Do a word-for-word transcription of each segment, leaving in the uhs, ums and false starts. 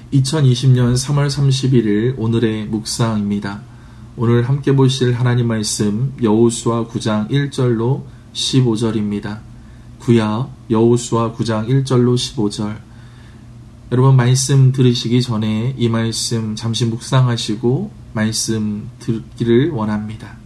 이천이십 년 삼월 삼십일일 오늘의 묵상입니다. 오늘 함께 보실 하나님 말씀 여호수아 구 장 일 절로 십오 절입니다. 구약 여호수아 구 장 일 절로 십오 절. 여러분 말씀 들으시기 전에 이 말씀 잠시 묵상하시고 말씀 듣기를 원합니다.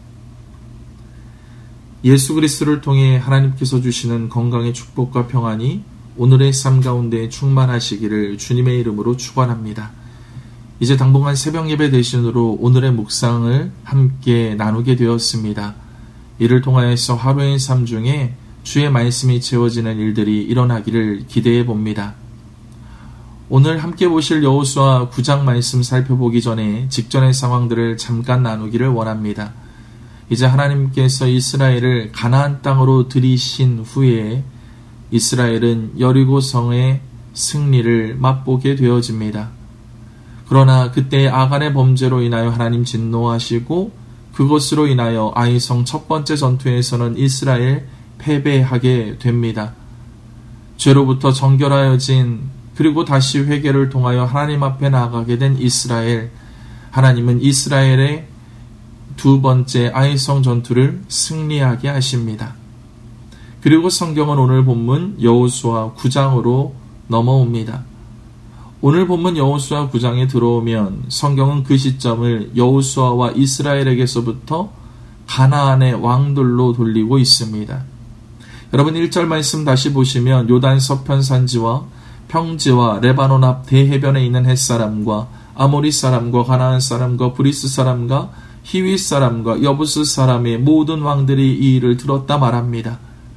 예수 그리스도를 통해 하나님께서 주시는 건강의 축복과 평안이 오늘의 삶 가운데 충만하시기를 주님의 이름으로 축원합니다. 이제 당분간 새벽 예배 대신으로 오늘의 묵상을 함께 나누게 되었습니다. 이를 통하여서 하루의 삶 중에 주의 말씀이 채워지는 일들이 일어나기를 기대해 봅니다. 오늘 함께 보실 여호수아 구 장 말씀 살펴보기 전에 직전의 상황들을 잠깐 나누기를 원합니다. 이제 하나님께서 이스라엘을 가나안 땅으로 들이신 후에 이스라엘은 여리고성의 승리를 맛보게 되어집니다. 그러나 그때 아간의 범죄로 인하여 하나님 진노하시고 그것으로 인하여 아이성 첫 번째 전투에서는 이스라엘 패배하게 됩니다. 죄로부터 정결하여진 그리고 다시 회개를 통하여 하나님 앞에 나아가게 된 이스라엘, 하나님은 이스라엘의 두 번째 아이성 전투를 승리하게 하십니다. 그리고 성경은 오늘 본문 여호수아 구 장으로 넘어옵니다. 오늘 본문 여호수아 구 장에 들어오면 성경은 그 시점을 여호수아와 이스라엘에게서부터 가나안의 왕들로 돌리고 있습니다. 여러분 일 절 말씀 다시 보시면 요단 서편 산지와 평지와 레바논 앞 대해변에 있는 햇사람과 아모리 사람과 가나안 사람과 브리스 사람과 히윗 사람과 여부스 사람의 모든 왕들이 이 일을 들었다 말합니다.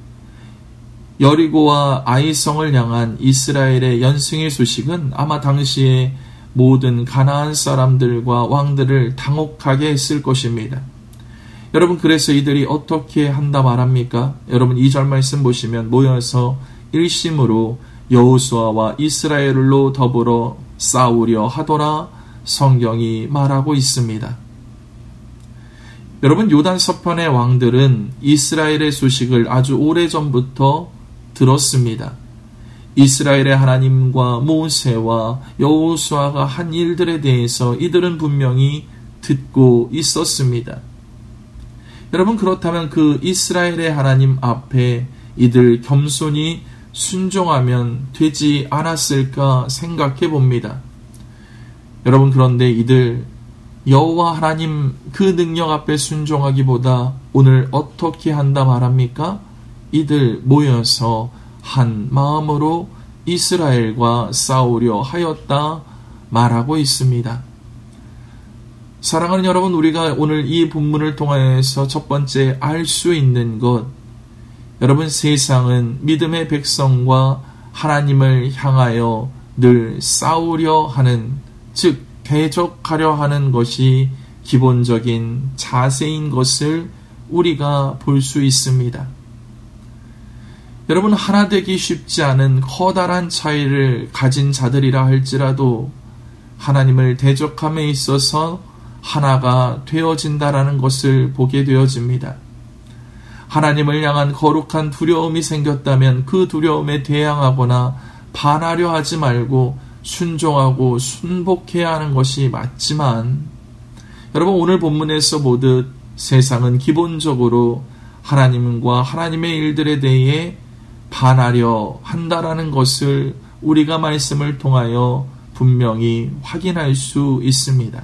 여리고와 아이성을 향한 이스라엘의 연승의 소식은 아마 당시에 모든 가나안 사람들과 왕들을 당혹하게 했을 것입니다. 여러분 그래서 이들이 어떻게 한다 말합니까? 여러분 이 절 말씀 보시면 모여서 일심으로 여호수아와 이스라엘로 더불어 싸우려 하더라 성경이 말하고 있습니다. 여러분 요단 서편의 왕들은 이스라엘의 소식을 아주 오래전부터 들었습니다. 이스라엘의 하나님과 모세와 여호수아가 한 일들에 대해서 이들은 분명히 듣고 있었습니다. 여러분 그렇다면 그 이스라엘의 하나님 앞에 이들 겸손히 순종하면 되지 않았을까 생각해 봅니다. 여러분 그런데 이들 여호와 하나님 그 능력 앞에 순종하기보다 오늘 어떻게 한다 말합니까? 이들 모여서 한 마음으로 이스라엘과 싸우려 하였다 말하고 있습니다. 사랑하는 여러분, 우리가 오늘 이 본문을 통하여서 첫 번째 알 수 있는 것, 여러분 세상은 믿음의 백성과 하나님을 향하여 늘 싸우려 하는, 즉 대적하려 하는 것이 기본적인 자세인 것을 우리가 볼 수 있습니다. 여러분 하나 되기 쉽지 않은 커다란 차이를 가진 자들이라 할지라도 하나님을 대적함에 있어서 하나가 되어진다라는 것을 보게 되어집니다. 하나님을 향한 거룩한 두려움이 생겼다면 그 두려움에 대항하거나 반하려 하지 말고 순종하고 순복해야 하는 것이 맞지만, 여러분 오늘 본문에서 보듯 세상은 기본적으로 하나님과 하나님의 일들에 대해 반하려 한다라는 것을 우리가 말씀을 통하여 분명히 확인할 수 있습니다.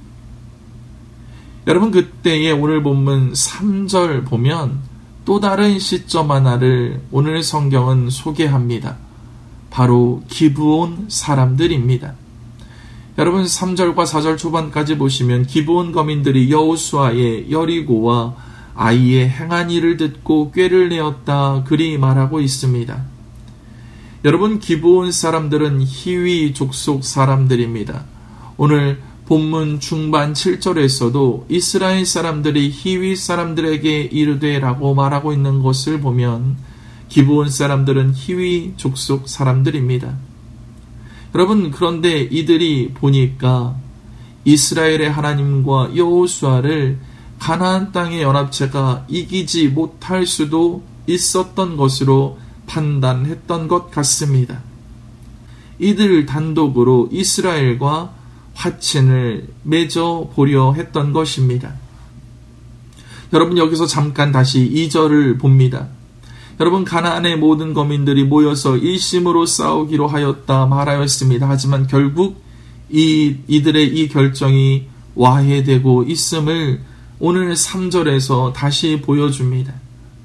여러분 그때의 오늘 본문 삼 절 보면 또 다른 시점 하나를 오늘 성경은 소개합니다. 바로 기브온 사람들입니다. 여러분 삼 절과 사 절 초반까지 보시면 기브온 거민들이 여호수아의 여리고와 아이의 행한 일을 듣고 꾀를 내었다 그리 말하고 있습니다. 여러분 기브온 사람들은 히위 족속 사람들입니다. 오늘 본문 중반 칠 절에서도 이스라엘 사람들이 히위 사람들에게 이르되 라고 말하고 있는 것을 보면 기브온 사람들은 히위 족속 사람들입니다. 여러분 그런데 이들이 보니까 이스라엘의 하나님과 여호수아를 가나안 땅의 연합체가 이기지 못할 수도 있었던 것으로 판단했던 것 같습니다. 이들 단독으로 이스라엘과 화친을 맺어 보려 했던 것입니다. 여러분, 여기서 잠깐 다시 이 절을 봅니다. 여러분, 가나안의 모든 거민들이 모여서 일심으로 싸우기로 하였다 말하였습니다. 하지만 결국 이, 이들의 이 결정이 와해되고 있음을 오늘 삼 절에서 다시 보여줍니다.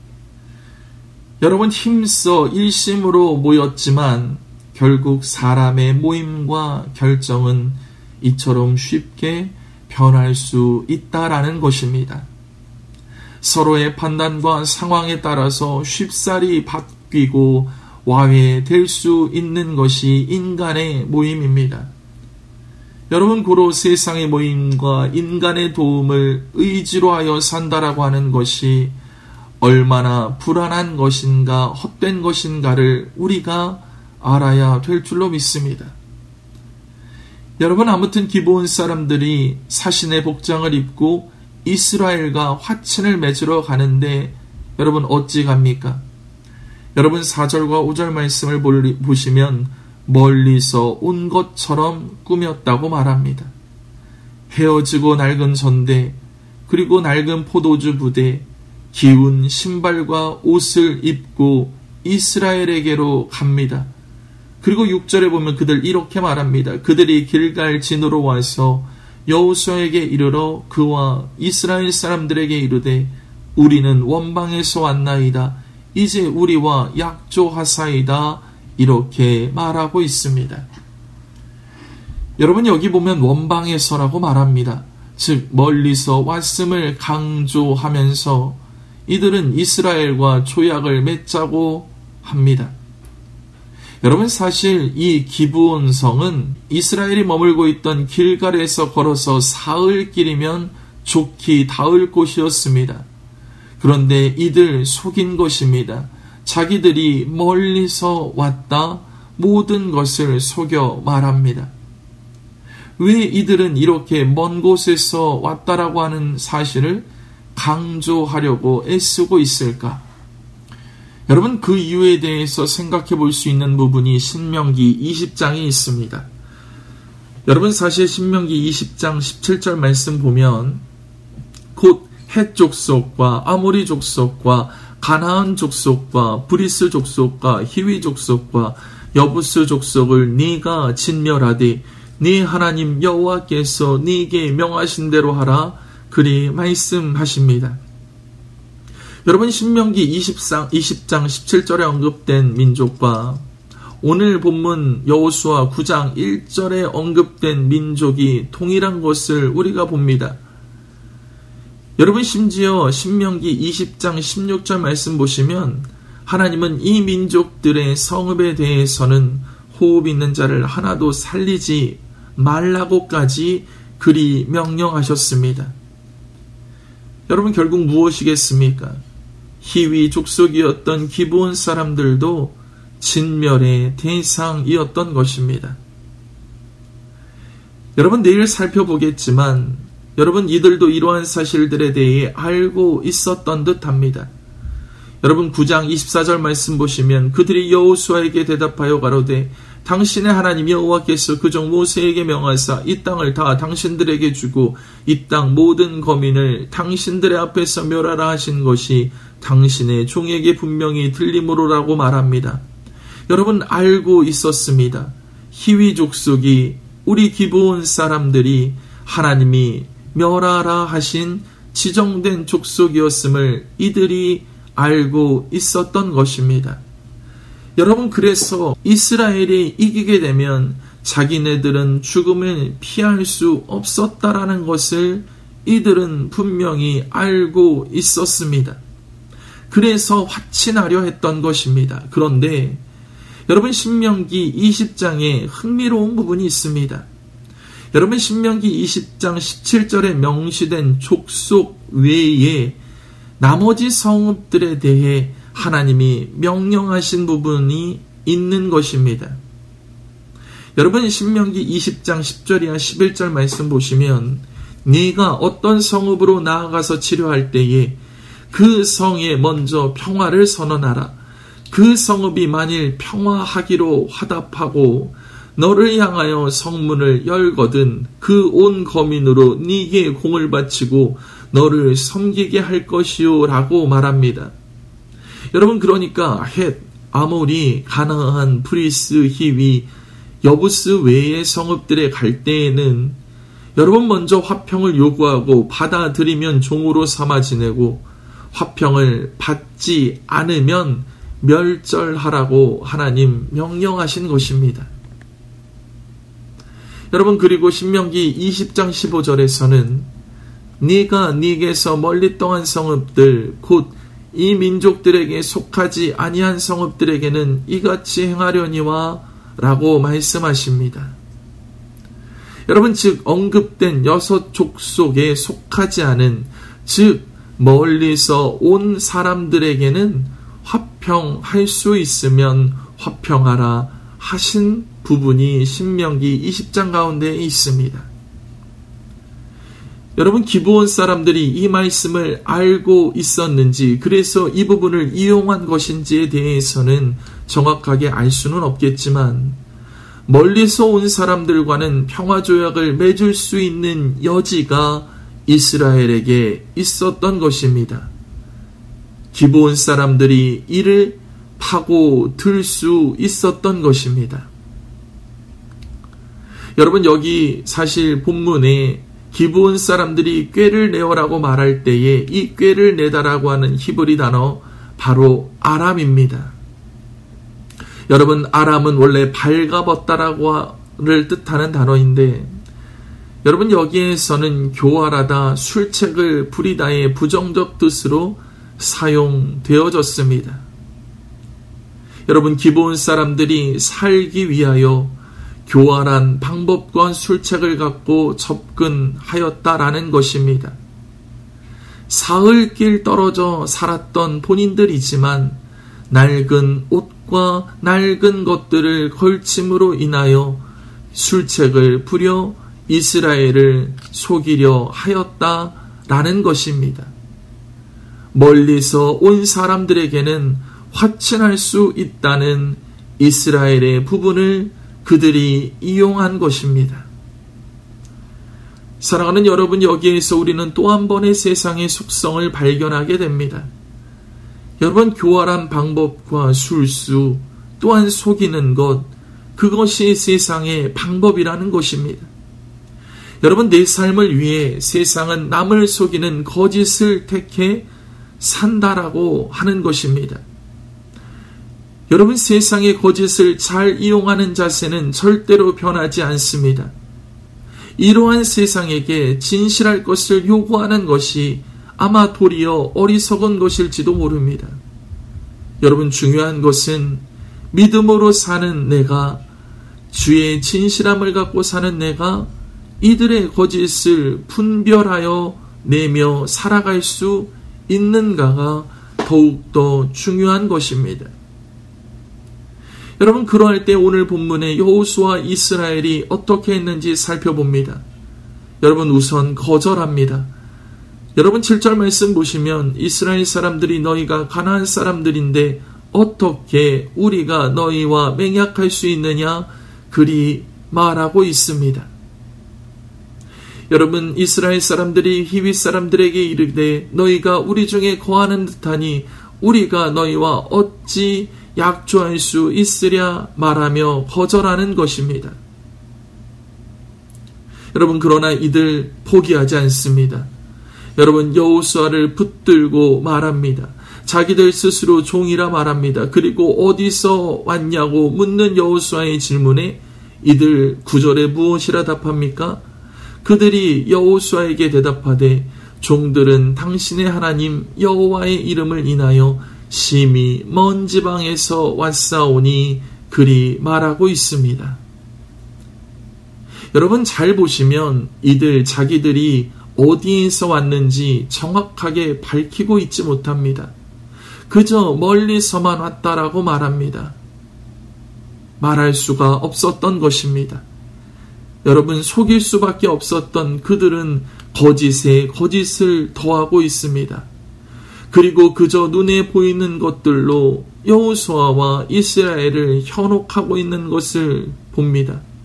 여러분, 힘써 일심으로 모였지만 결국 사람의 모임과 결정은 이처럼 쉽게 변할 수 있다라는 것입니다. 서로의 판단과 상황에 따라서 쉽사리 바뀌고 와해될 수 있는 것이 인간의 모임입니다. 여러분, 고로 세상의 모임과 인간의 도움을 의지로 하여 산다라고 하는 것이 얼마나 불안한 것인가, 헛된 것인가를 우리가 알아야 될 줄로 믿습니다. 여러분, 아무튼 기브온 사람들이 사신의 복장을 입고 이스라엘과 화친을 맺으러 가는데 여러분 어찌 갑니까? 여러분, 사 절과 오 절 말씀을 보시면 멀리서 온 것처럼 꾸몄다고 말합니다. 헤어지고 낡은 전대, 그리고 낡은 포도주 부대, 기운 신발과 옷을 입고 이스라엘에게로 갑니다. 그리고 육 절에 보면 그들 이렇게 말합니다. 그들이 길갈 진으로 와서 여호수아에게 이르러 그와 이스라엘 사람들에게 이르되 우리는 원방에서 왔나이다. 이제 우리와 약조하사이다. 이렇게 말하고 있습니다. 여러분, 여기 보면 원방에서라고 말합니다. 즉 멀리서 왔음을 강조하면서 이들은 이스라엘과 조약을 맺자고 합니다. 여러분, 사실 이 기브온 성은 이스라엘이 머물고 있던 길갈에서 걸어서 사흘 길이면 좋게 닿을 곳이었습니다. 그런데 이들 속인 것입니다. 자기들이 멀리서 왔다, 모든 것을 속여 말합니다. 왜 이들은 이렇게 먼 곳에서 왔다라고 하는 사실을 강조하려고 애쓰고 있을까? 여러분, 그 이유에 대해서 생각해 볼 수 있는 부분이 신명기 이십 장에 있습니다. 여러분, 사실 신명기 이십 장 십칠 절 말씀 보면 곧 헷 족속과 아모리 족속과 가나안 족속과 브리스 족속과 히위 족속과 여부스 족속을 네가 진멸하되 네 하나님 여호와께서 네게 명하신 대로 하라, 그리 말씀하십니다. 여러분, 신명기 이십 장 십칠 절에 언급된 민족과 오늘 본문 여호수아 구 장 일 절에 언급된 민족이 동일한 것을 우리가 봅니다. 여러분, 심지어 신명기 이십 장 십육 절 말씀 보시면 하나님은 이 민족들의 성읍에 대해서는 호흡 있는 자를 하나도 살리지 말라고까지 그리 명령하셨습니다. 여러분, 결국 무엇이겠습니까? 히위 족속이었던 기브온 사람들도 진멸의 대상이었던 것입니다. 여러분, 내일 살펴보겠지만 여러분, 이들도 이러한 사실들에 대해 알고 있었던 듯합니다. 여러분, 구 장 이십사 절 말씀 보시면 그들이 여호수아에게 대답하여 가로되 당신의 하나님 여호와께서 그종 모세에게 명하사 이 땅을 다 당신들에게 주고 이 땅 모든 거민을 당신들의 앞에서 멸하라 하신 것이 당신의 종에게 분명히 들림으로라고 말합니다. 여러분, 알고 있었습니다. 히위 족속이, 우리 기브온 사람들이 하나님이 멸하라 하신 지정된 족속이었음을 이들이 알고 있었던 것입니다. 여러분, 그래서 이스라엘이 이기게 되면 자기네들은 죽음을 피할 수 없었다라는 것을 이들은 분명히 알고 있었습니다. 그래서 화친하려 했던 것입니다. 그런데 여러분, 신명기 이십 장에 흥미로운 부분이 있습니다. 여러분, 신명기 이십 장 십칠 절에 명시된 족속 외에 나머지 성읍들에 대해 하나님이 명령하신 부분이 있는 것입니다. 여러분, 신명기 이십 장 십 절이나 십일 절 말씀 보시면 네가 어떤 성읍으로 나아가서 치료할 때에 그 성에 먼저 평화를 선언하라. 그 성읍이 만일 평화하기로 화답하고 너를 향하여 성문을 열거든 그 온 거민으로 네게 공을 바치고 너를 섬기게 할 것이요 라고 말합니다. 여러분, 그러니까 헷, 아모리, 가나안, 브리스, 히위, 여부스 외의 성읍들에 갈 때에는 여러분 먼저 화평을 요구하고 받아들이면 종으로 삼아 지내고 화평을 받지 않으면 멸절하라고 하나님 명령하신 것입니다. 여러분, 그리고 신명기 이십 장 십오 절에서는 네가 네게서 멀리 떠난 성읍들 곧 이 민족들에게 속하지 아니한 성읍들에게는 이같이 행하려니와 라고 말씀하십니다. 여러분, 즉 언급된 여섯 족속에 속하지 않은, 즉 멀리서 온 사람들에게는 화평할 수 있으면 화평하라 하신 부분이 신명기 이십 장 가운데 있습니다. 여러분, 기브온 사람들이 이 말씀을 알고 있었는지, 그래서 이 부분을 이용한 것인지에 대해서는 정확하게 알 수는 없겠지만 멀리서 온 사람들과는 평화조약을 맺을 수 있는 여지가 이스라엘에게 있었던 것입니다. 기브온 사람들이 이를 파고들 수 있었던 것입니다. 여러분, 여기 사실 본문에 기브온 사람들이 꾀를 내어라고 말할 때에 이 꾀를 내다라고 하는 히브리 단어 바로 아람입니다. 여러분, 아람은 원래 발가벗다라고를 뜻하는 단어인데, 여러분, 여기에서는 교활하다, 술책을 부리다의 부정적 뜻으로 사용되어졌습니다. 여러분, 기브온 사람들이 살기 위하여 교활한 방법과 술책을 갖고 접근하였다라는 것입니다. 사흘길 떨어져 살았던 본인들이지만 낡은 옷과 낡은 것들을 걸침으로 인하여 술책을 부려 이스라엘을 속이려 하였다라는 것입니다. 멀리서 온 사람들에게는 화친할 수 있다는 이스라엘의 부분을 그들이 이용한 것입니다. 사랑하는 여러분, 여기에서 우리는 또 한 번의 세상의 속성을 발견하게 됩니다. 여러분, 교활한 방법과 술수, 또한 속이는 것, 그것이 세상의 방법이라는 것입니다. 여러분, 내 삶을 위해 세상은 남을 속이는 거짓을 택해 산다라고 하는 것입니다. 여러분, 세상의 거짓을 잘 이용하는 자세는 절대로 변하지 않습니다. 이러한 세상에게 진실할 것을 요구하는 것이 아마 도리어 어리석은 것일지도 모릅니다. 여러분, 중요한 것은 믿음으로 사는 내가, 주의 진실함을 갖고 사는 내가 이들의 거짓을 분별하여 내며 살아갈 수 있는가가 더욱더 중요한 것입니다. 여러분, 그러할 때 오늘 본문에 여호수아 이스라엘이 어떻게 했는지 살펴봅니다. 여러분, 우선 거절합니다. 여러분, 칠 절 말씀 보시면 이스라엘 사람들이 너희가 가나안 사람들인데 어떻게 우리가 너희와 맹약할 수 있느냐 그리 말하고 있습니다. 여러분, 이스라엘 사람들이 히위 사람들에게 이르되 너희가 우리 중에 거하는 듯하니 우리가 너희와 어찌 약조할 수 있으랴 말하며 거절하는 것입니다. 여러분, 그러나 이들 포기하지 않습니다. 여러분, 여호수아를 붙들고 말합니다. 자기들 스스로 종이라 말합니다. 그리고 어디서 왔냐고 묻는 여호수아의 질문에 이들 구 절에 무엇이라 답합니까? 그들이 여호수아에게 대답하되 종들은 당신의 하나님 여호와의 이름을 인하여 심히 먼 지방에서 왔사오니 그리 말하고 있습니다. 여러분, 잘 보시면 이들 자기들이 어디에서 왔는지 정확하게 밝히고 있지 못합니다. 그저 멀리서만 왔다라고 말합니다. 말할 수가 없었던 것입니다. 여러분, 속일 수밖에 없었던 그들은 거짓에 거짓을 더하고 있습니다. 그리고 그저 눈에 보이는 것들로 여호수아와 이스라엘을 현혹하고 있는 것을 봅니다.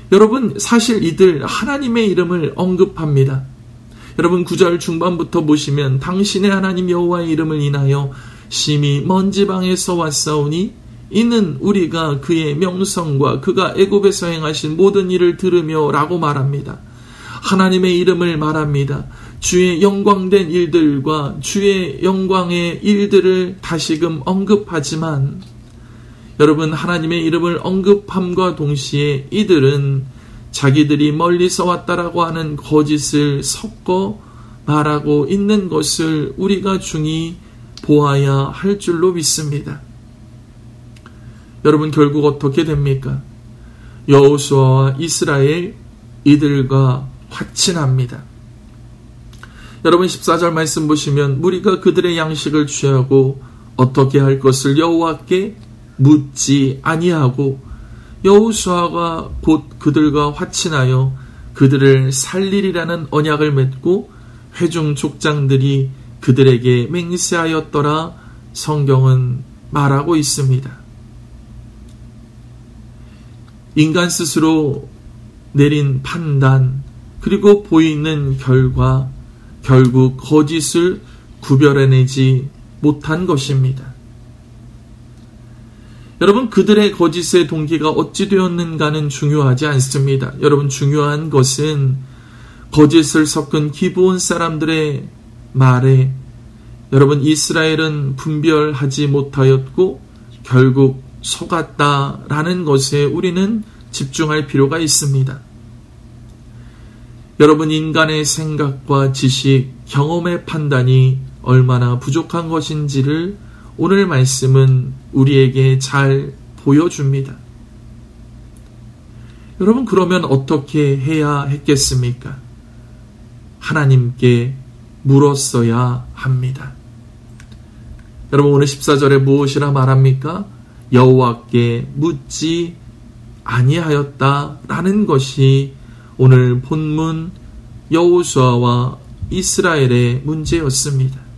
여러분, 사실 이들 하나님의 이름을 언급합니다. 여러분, 구 절 중반부터 보시면 당신의 하나님 여호와의 이름을 인하여 심히 먼 지방에서 왔사오니 이는 우리가 그의 명성과 그가 애굽에서 행하신 모든 일을 들으며 라고 말합니다. 하나님의 이름을 말합니다. 주의 영광된 일들과 주의 영광의 일들을 다시금 언급하지만 여러분, 하나님의 이름을 언급함과 동시에 이들은 자기들이 멀리서 왔다라고 하는 거짓을 섞어 말하고 있는 것을 우리가 중히 보아야 할 줄로 믿습니다. 여러분, 결국 어떻게 됩니까? 여호수아와 이스라엘 이들과 화친합니다. 여러분, 십사 절 말씀 보시면 무리가 그들의 양식을 취하고 어떻게 할 것을 여호와께 묻지 아니하고 여호수아가 곧 그들과 화친하여 그들을 살리리라는 언약을 맺고 회중 족장들이 그들에게 맹세하였더라 성경은 말하고 있습니다. 인간 스스로 내린 판단 그리고 보이는 결과 결국 거짓을 구별해내지 못한 것입니다. 여러분, 그들의 거짓의 동기가 어찌 되었는가는 중요하지 않습니다. 여러분, 중요한 것은 거짓을 섞은 기브온 사람들의 말에 여러분, 이스라엘은 분별하지 못하였고 결국 속았다라는 것에 우리는 집중할 필요가 있습니다. 여러분, 인간의 생각과 지식, 경험의 판단이 얼마나 부족한 것인지를 오늘 말씀은 우리에게 잘 보여줍니다. 여러분, 그러면 어떻게 해야 했겠습니까? 하나님께 물었어야 합니다. 여러분, 오늘 십사 절에 무엇이라 말합니까? 여호와께 묻지 아니하였다라는 것이 오늘 본문 여호수아와 이스라엘의 문제였습니다.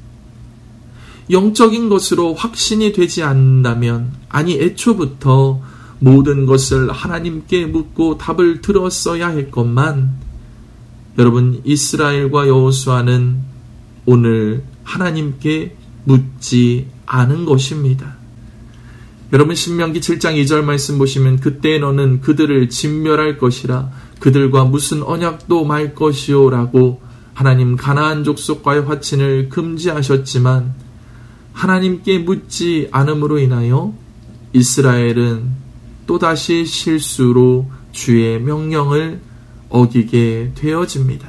영적인 것으로 확신이 되지 않는다면, 아니 애초부터 모든 것을 하나님께 묻고 답을 들었어야 했건만, 여러분, 이스라엘과 여호수아는 오늘 하나님께 묻지 않은 것입니다. 여러분, 신명기 칠 장 이 절 말씀 보시면 그때 너는 그들을 진멸할 것이라 그들과 무슨 언약도 말 것이요 라고 하나님 가나안 족속과의 화친을 금지하셨지만 하나님께 묻지 않음으로 인하여 이스라엘은 또다시 실수로 주의 명령을 어기게 되어집니다.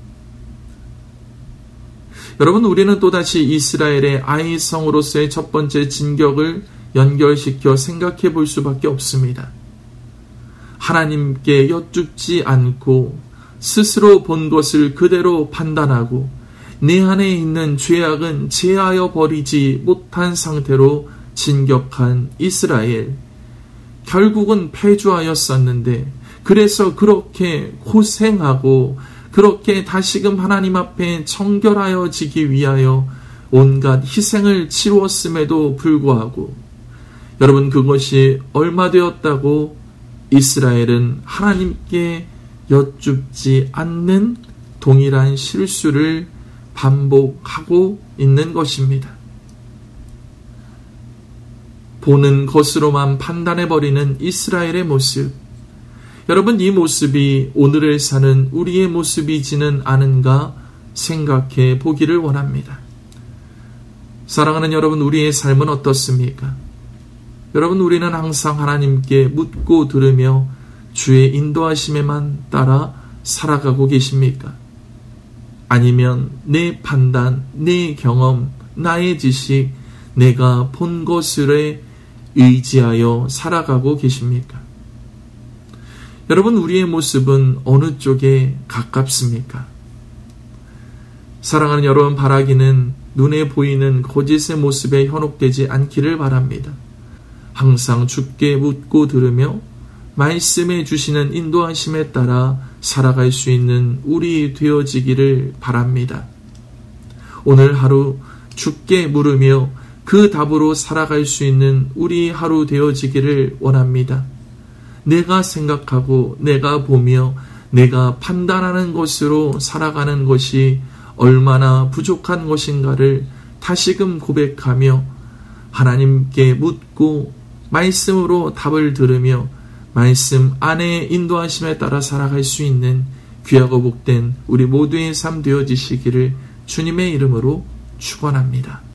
여러분, 우리는 또다시 이스라엘의 아이성으로서의 첫 번째 진격을 연결시켜 생각해 볼 수밖에 없습니다. 하나님께 여쭙지 않고 스스로 본 것을 그대로 판단하고 내 안에 있는 죄악은 제하여 버리지 못한 상태로 진격한 이스라엘. 결국은 패주하였었는데, 그래서 그렇게 고생하고 그렇게 다시금 하나님 앞에 정결하여지기 위하여 온갖 희생을 치루었음에도 불구하고 여러분, 그것이 얼마 되었다고 이스라엘은 하나님께 여쭙지 않는 동일한 실수를 반복하고 있는 것입니다. 보는 것으로만 판단해버리는 이스라엘의 모습. 여러분, 이 모습이 오늘을 사는 우리의 모습이지는 않은가 생각해 보기를 원합니다. 사랑하는 여러분, 우리의 삶은 어떻습니까? 여러분, 우리는 항상 하나님께 묻고 들으며 주의 인도하심에만 따라 살아가고 계십니까? 아니면 내 판단, 내 경험, 나의 지식, 내가 본 것을 의지하여 살아가고 계십니까? 여러분, 우리의 모습은 어느 쪽에 가깝습니까? 사랑하는 여러분, 바라기는 눈에 보이는 거짓의 모습에 현혹되지 않기를 바랍니다. 항상 주께 묻고 들으며 말씀해 주시는 인도하심에 따라 살아갈 수 있는 우리 되어지기를 바랍니다. 오늘 하루 주께 물으며 그 답으로 살아갈 수 있는 우리 하루 되어지기를 원합니다. 내가 생각하고 내가 보며 내가 판단하는 것으로 살아가는 것이 얼마나 부족한 것인가를 다시금 고백하며 하나님께 묻고 말씀으로 답을 들으며 말씀 안에 인도하심에 따라 살아갈 수 있는 귀하고 복된 우리 모두의 삶 되어지시기를 주님의 이름으로 축원합니다.